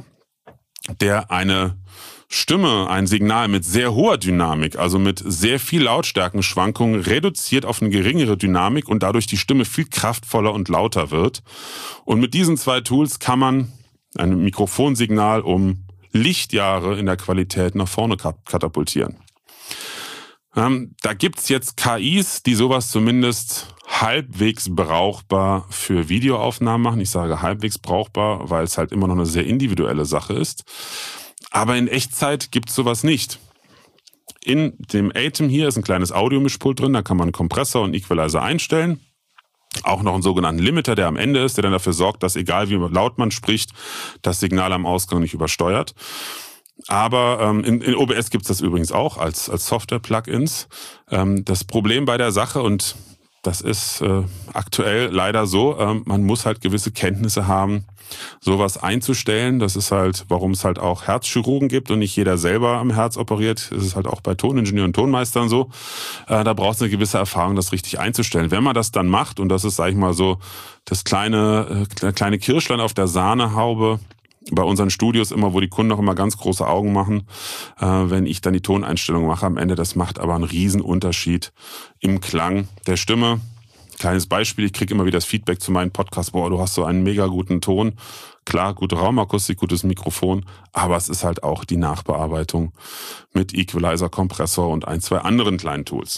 der eine Stimme, ein Signal mit sehr hoher Dynamik, also mit sehr viel Lautstärkenschwankungen, reduziert auf eine geringere Dynamik und dadurch die Stimme viel kraftvoller und lauter wird. Und mit diesen zwei Tools kann man ein Mikrofonsignal um Lichtjahre in der Qualität nach vorne katapultieren. Ähm, da gibt's jetzt K Is, die sowas zumindest halbwegs brauchbar für Videoaufnahmen machen. Ich sage halbwegs brauchbar, weil es halt immer noch eine sehr individuelle Sache ist. Aber in Echtzeit gibt's sowas nicht. In dem Atem hier ist ein kleines Audiomischpult drin, da kann man einen Kompressor und Equalizer einstellen. Auch noch einen sogenannten Limiter, der am Ende ist, der dann dafür sorgt, dass egal wie laut man spricht, das Signal am Ausgang nicht übersteuert. Aber ähm, in, in O B S gibt's das übrigens auch als, als Software-Plugins. Ähm, das Problem bei der Sache, und das ist äh, aktuell leider so, ähm, man muss halt gewisse Kenntnisse haben, sowas einzustellen. Das ist halt, warum es halt auch Herzchirurgen gibt und nicht jeder selber am Herz operiert. Das ist halt auch bei Toningenieuren und Tonmeistern so. Äh, da braucht es eine gewisse Erfahrung, das richtig einzustellen. Wenn man das dann macht, und das ist, sag ich mal so, das kleine, äh, kleine Kirschlein auf der Sahnehaube, bei unseren Studios immer, wo die Kunden auch immer ganz große Augen machen, äh, wenn ich dann die Toneinstellung mache am Ende. Das macht aber einen riesen Unterschied im Klang der Stimme. Kleines Beispiel, ich kriege immer wieder das Feedback zu meinen Podcasts, boah, du hast so einen mega guten Ton. Klar, gute Raumakustik, gutes Mikrofon, aber es ist halt auch die Nachbearbeitung mit Equalizer, Kompressor und ein, zwei anderen kleinen Tools.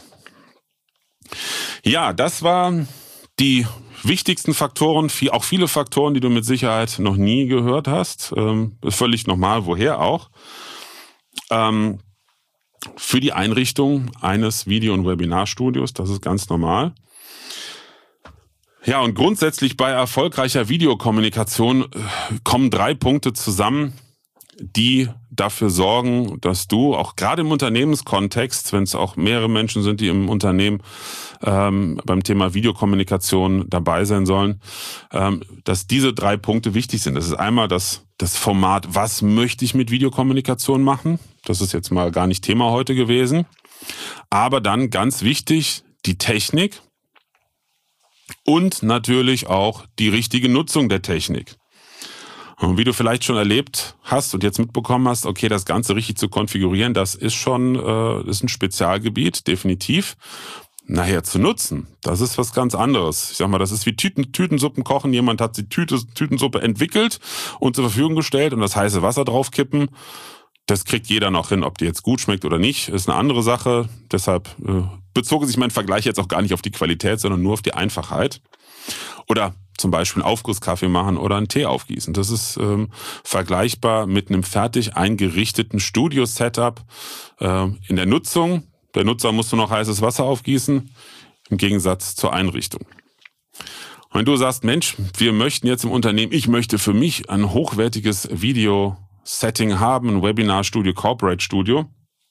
Ja, das war die wichtigsten Faktoren, auch viele Faktoren, die du mit Sicherheit noch nie gehört hast. Ähm, ist völlig normal, woher auch. Ähm, für die Einrichtung eines Video- und Webinarstudios, das ist ganz normal. Ja, und grundsätzlich bei erfolgreicher Videokommunikation kommen drei Punkte zusammen, die dafür sorgen, dass du auch gerade im Unternehmenskontext, wenn es auch mehrere Menschen sind, die im Unternehmen ähm, beim Thema Videokommunikation dabei sein sollen, ähm, dass diese drei Punkte wichtig sind. Das ist einmal das, das Format, was möchte ich mit Videokommunikation machen? Das ist jetzt mal gar nicht Thema heute gewesen. Aber dann ganz wichtig, die Technik und natürlich auch die richtige Nutzung der Technik. Und wie du vielleicht schon erlebt hast und jetzt mitbekommen hast, okay, das Ganze richtig zu konfigurieren, das ist schon äh, ist ein Spezialgebiet, definitiv. Nachher zu nutzen, das ist was ganz anderes. Ich sag mal, das ist wie Tüten, Tütensuppen kochen. Jemand hat die Tüte, Tütensuppe entwickelt und zur Verfügung gestellt und das heiße Wasser draufkippen. Das kriegt jeder noch hin. Ob die jetzt gut schmeckt oder nicht, ist eine andere Sache. Deshalb äh, bezog sich mein Vergleich jetzt auch gar nicht auf die Qualität, sondern nur auf die Einfachheit. Oder zum Beispiel einen Aufgusskaffee machen oder einen Tee aufgießen. Das ist ähm, vergleichbar mit einem fertig eingerichteten Studio-Setup äh, in der Nutzung. Der Nutzer muss nur noch heißes Wasser aufgießen, im Gegensatz zur Einrichtung. wenn du sagst, Mensch, wir möchten jetzt im Unternehmen, ich möchte für mich ein hochwertiges Video-Setting haben, ein Webinar-Studio, Corporate-Studio,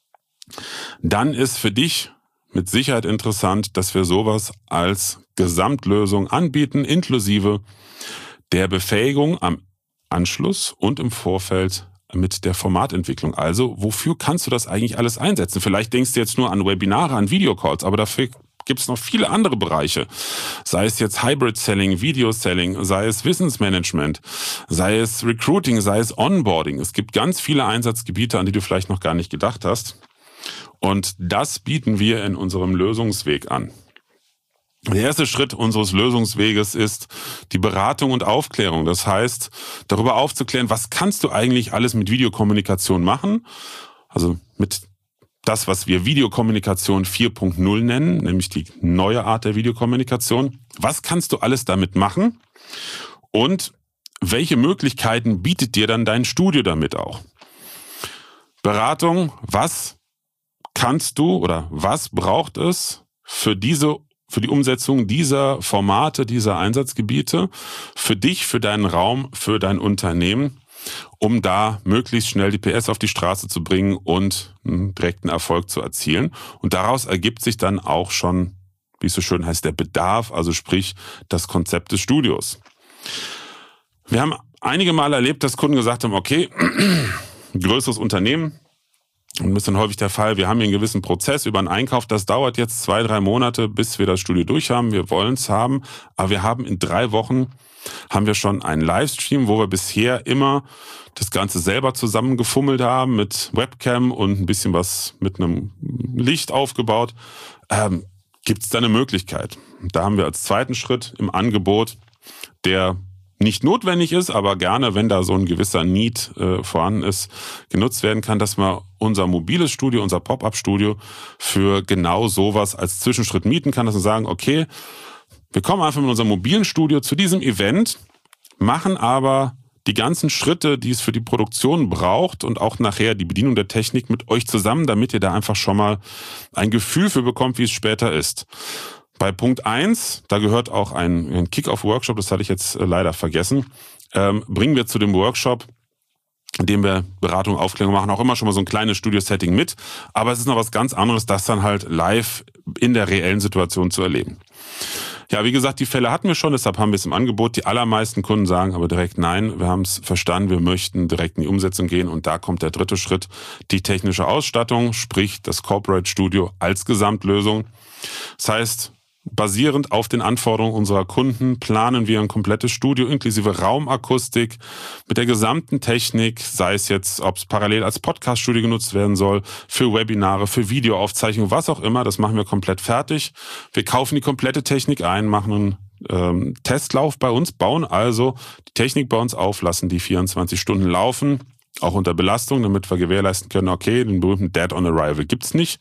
dann ist für dich mit Sicherheit interessant, dass wir sowas als Gesamtlösung anbieten, inklusive der Befähigung am Anschluss und im Vorfeld mit der Formatentwicklung. Also, wofür kannst du das eigentlich alles einsetzen? Vielleicht denkst du jetzt nur an Webinare, an Videocalls, aber dafür gibt es noch viele andere Bereiche. Sei es jetzt Hybrid Selling, Video Selling, sei es Wissensmanagement, sei es Recruiting, sei es Onboarding. Es gibt ganz viele Einsatzgebiete, an die du vielleicht noch gar nicht gedacht hast. Und das bieten wir in unserem Lösungsweg an. Der erste Schritt unseres Lösungsweges ist die Beratung und Aufklärung. Das heißt, darüber aufzuklären, was kannst du eigentlich alles mit Videokommunikation machen? Also mit das, was wir Videokommunikation vier Punkt null nennen, nämlich die neue Art der Videokommunikation. Was kannst du alles damit machen? Und welche Möglichkeiten bietet dir dann dein Studio damit auch? Beratung, was kannst du oder was braucht es für diese für die Umsetzung dieser Formate, dieser Einsatzgebiete, für dich, für deinen Raum, für dein Unternehmen, um da möglichst schnell die P S auf die Straße zu bringen und einen direkten Erfolg zu erzielen. Und daraus ergibt sich dann auch schon, wie es so schön heißt, der Bedarf, also sprich das Konzept des Studios. Wir haben einige Mal erlebt, dass Kunden gesagt haben, okay, größeres Unternehmen, und das ist dann häufig der Fall, wir haben hier einen gewissen Prozess über einen Einkauf, das dauert jetzt zwei, drei Monate, bis wir das Studio durch haben, wir wollen es haben, aber wir haben in drei Wochen, haben wir schon einen Livestream, wo wir bisher immer das Ganze selber zusammengefummelt haben mit Webcam und ein bisschen was mit einem Licht aufgebaut. Ähm, gibt es da eine Möglichkeit? Da haben wir als zweiten Schritt im Angebot, der nicht notwendig ist, aber gerne, wenn da so ein gewisser Need äh, vorhanden ist, genutzt werden kann, dass man unser mobiles Studio, unser Pop-up-Studio für genau sowas als Zwischenschritt mieten kann, dass wir sagen, okay, wir kommen einfach mit unserem mobilen Studio zu diesem Event, machen aber die ganzen Schritte, die es für die Produktion braucht und auch nachher die Bedienung der Technik mit euch zusammen, damit ihr da einfach schon mal ein Gefühl für bekommt, wie es später ist. Bei Punkt eins, da gehört auch ein, ein Kick-Off-Workshop, das hatte ich jetzt äh, leider vergessen, ähm, bringen wir zu dem Workshop, in dem wir Beratung, Aufklärung machen, auch immer schon mal so ein kleines Studio-Setting mit. Aber es ist noch was ganz anderes, das dann halt live in der reellen Situation zu erleben. Ja, wie gesagt, die Fälle hatten wir schon, deshalb haben wir es im Angebot. Die allermeisten Kunden sagen aber direkt nein, wir haben es verstanden, wir möchten direkt in die Umsetzung gehen. Und da kommt der dritte Schritt, die technische Ausstattung, sprich das Corporate Studio als Gesamtlösung. Das heißt, basierend auf den Anforderungen unserer Kunden planen wir ein komplettes Studio inklusive Raumakustik mit der gesamten Technik, sei es jetzt, ob es parallel als Podcast-Studio genutzt werden soll, für Webinare, für Videoaufzeichnungen, was auch immer, das machen wir komplett fertig. Wir kaufen die komplette Technik ein, machen einen ähm, Testlauf bei uns, bauen also die Technik bei uns auf, lassen die vierundzwanzig Stunden laufen, auch unter Belastung, damit wir gewährleisten können, okay, den berühmten Dead on Arrival gibt's nicht.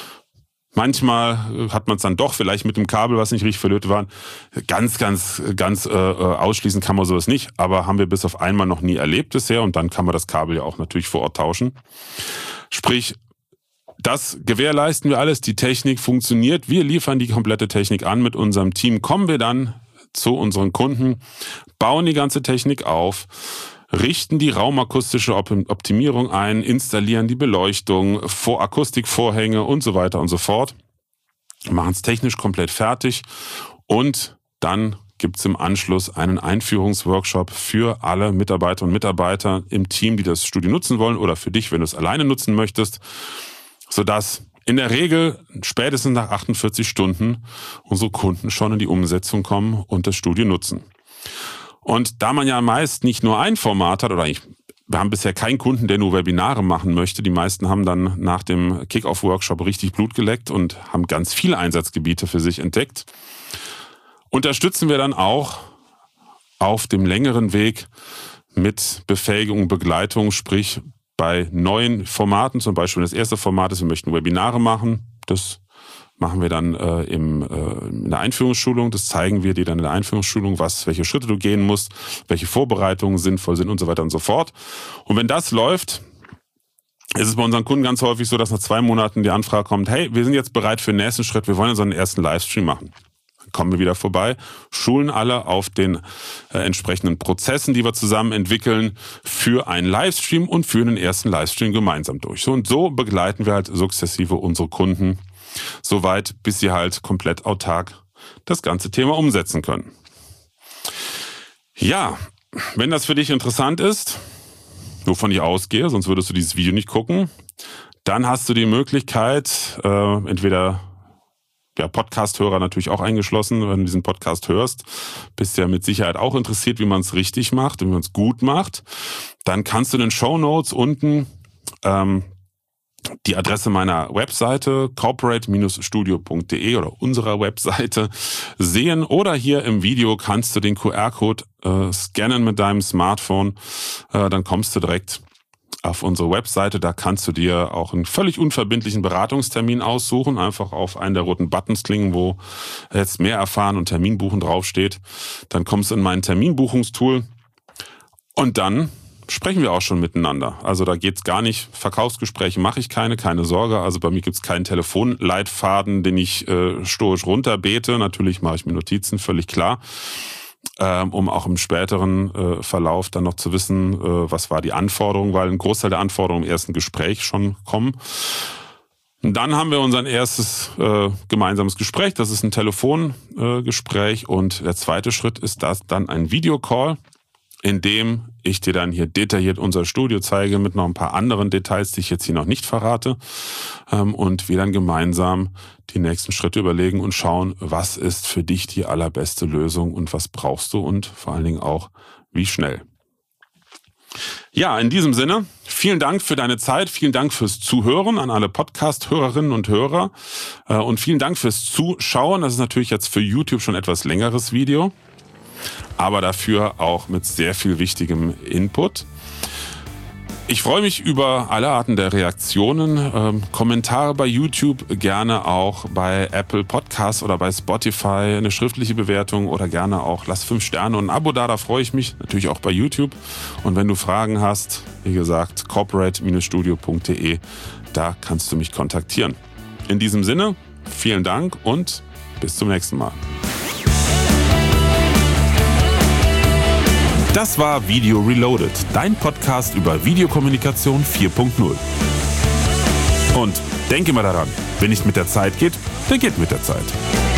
Manchmal hat man es dann doch vielleicht mit dem Kabel, was nicht richtig verlötet war. Ganz, ganz, ganz äh, ausschließen kann man sowas nicht, aber haben wir bis auf einmal noch nie erlebt bisher und dann kann man das Kabel ja auch natürlich vor Ort tauschen. Sprich, das gewährleisten wir alles, die Technik funktioniert, wir liefern die komplette Technik an mit unserem Team, kommen wir dann zu unseren Kunden, bauen die ganze Technik auf, richten die raumakustische Optimierung ein, installieren die Beleuchtung, Vor Akustikvorhänge und so weiter und so fort, machen es technisch komplett fertig und dann gibt es im Anschluss einen Einführungsworkshop für alle Mitarbeiter und Mitarbeiter im Team, die das Studio nutzen wollen oder für dich, wenn du es alleine nutzen möchtest, sodass in der Regel spätestens nach achtundvierzig Stunden unsere Kunden schon in die Umsetzung kommen und das Studio nutzen. Und da man ja meist nicht nur ein Format hat, oder ich, wir haben bisher keinen Kunden, der nur Webinare machen möchte. Die meisten haben dann nach dem Kick-Off-Workshop richtig Blut geleckt und haben ganz viele Einsatzgebiete für sich entdeckt. Unterstützen wir dann auch auf dem längeren Weg mit Befähigung und Begleitung, sprich bei neuen Formaten, zum Beispiel das erste Format ist, wir möchten Webinare machen, das machen wir dann äh, im, äh, in der Einführungsschulung. Das zeigen wir dir dann in der Einführungsschulung, was, welche Schritte du gehen musst, welche Vorbereitungen sinnvoll sind und so weiter und so fort. Und wenn das läuft, ist es bei unseren Kunden ganz häufig so, dass nach zwei Monaten die Anfrage kommt, hey, wir sind jetzt bereit für den nächsten Schritt, wir wollen so einen ersten Livestream machen. Dann kommen wir wieder vorbei, schulen alle auf den äh, entsprechenden Prozessen, die wir zusammen entwickeln, für einen Livestream und führen den ersten Livestream gemeinsam durch. So und so begleiten wir halt sukzessive unsere Kunden so weit, bis sie halt komplett autark das ganze Thema umsetzen können. Ja, wenn das für dich interessant ist, wovon ich ausgehe, sonst würdest du dieses Video nicht gucken, dann hast du die Möglichkeit, äh, entweder ja, Podcast-Hörer natürlich auch eingeschlossen, wenn du diesen Podcast hörst, bist ja mit Sicherheit auch interessiert, wie man es richtig macht und wie man es gut macht. Dann kannst du in den Shownotes unten ähm, die Adresse meiner Webseite corporate Bindestrich studio Punkt de oder unserer Webseite sehen, oder hier im Video kannst du den Q R-Code äh, scannen mit deinem Smartphone, äh, dann kommst du direkt auf unsere Webseite. Da kannst du dir auch einen völlig unverbindlichen Beratungstermin aussuchen, einfach auf einen der roten Buttons klicken, wo jetzt mehr erfahren und Termin buchen draufsteht. Dann kommst du in mein Terminbuchungstool und dann sprechen wir auch schon miteinander. Also da geht's gar nicht, Verkaufsgespräche mache ich keine, keine Sorge. Also bei mir gibt's keinen Telefonleitfaden, den ich äh, stoisch runterbete. Natürlich mache ich mir Notizen, völlig klar, ähm, um auch im späteren äh, Verlauf dann noch zu wissen, äh, was war die Anforderung, weil ein Großteil der Anforderungen im ersten Gespräch schon kommen. Und dann haben wir unser erstes äh, gemeinsames Gespräch. Das ist ein Telefongespräch äh, und der zweite Schritt ist das dann ein Videocall, in dem ich dir dann hier detailliert unser Studio zeige mit noch ein paar anderen Details, die ich jetzt hier noch nicht verrate, und wir dann gemeinsam die nächsten Schritte überlegen und schauen, was ist für dich die allerbeste Lösung und was brauchst du und vor allen Dingen auch, wie schnell. Ja, in diesem Sinne, vielen Dank für deine Zeit, vielen Dank fürs Zuhören an alle Podcast-Hörerinnen und Hörer und vielen Dank fürs Zuschauen. Das ist natürlich jetzt für YouTube schon etwas längeres Video, aber dafür auch mit sehr viel wichtigem Input. Ich freue mich über alle Arten der Reaktionen, ähm, Kommentare bei YouTube, gerne auch bei Apple Podcasts oder bei Spotify, eine schriftliche Bewertung oder gerne auch lass fünf Sterne und ein Abo da, da freue ich mich, natürlich auch bei YouTube. Und wenn du Fragen hast, wie gesagt, corporate Bindestrich studio Punkt de, da kannst du mich kontaktieren. In diesem Sinne, vielen Dank und bis zum nächsten Mal. Das war Video Reloaded, dein Podcast über Videokommunikation vier Punkt null. Und denke mal daran, wenn nicht mit der Zeit geht, dann geht mit der Zeit.